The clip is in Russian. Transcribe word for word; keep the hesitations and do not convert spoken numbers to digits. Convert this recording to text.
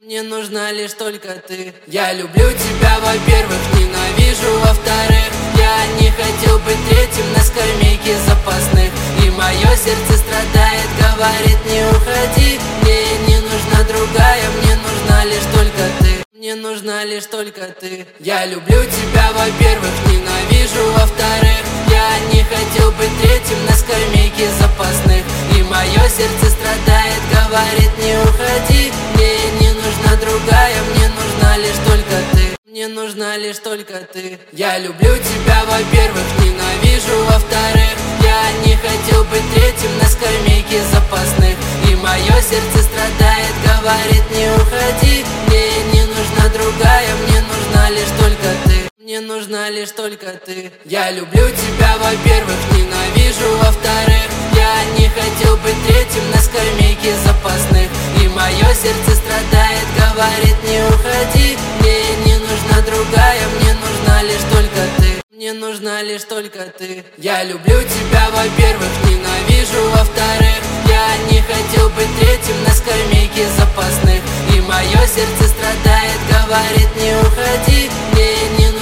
Мне нужна лишь только ты. Я люблю тебя, во-первых, ненавижу, во-вторых, я не хотел быть третьим на скамейке запасных. И мое сердце страдает, говорит: не уходи. Мне не нужна другая, мне нужна лишь только ты. Мне нужна лишь только ты. Я люблю тебя, во-первых, ненавижу, во-вторых, я не хотел быть третьим на скамейке запасных. И мое сердце страдает, говорит: не уходи. Мне не нужна другая, мне нужна лишь только ты. Мне нужна лишь только ты. Я люблю тебя, во-первых, ненавижу, во-вторых, я не хотел быть третьим на скамейке запасных. И мое сердце страдает, говорит: не уходи. Мне не нужна другая, мне нужна лишь только ты. Мне нужна лишь только ты. Я люблю тебя, во-первых, ненавижу, во-вторых, я не хотел быть третьим на скамейке запасных. И мое сердце страдает, говорит: не уходи. Мне не нужна другая, мне нужна лишь только ты. Мне нужна лишь только ты. Я люблю тебя, во-первых,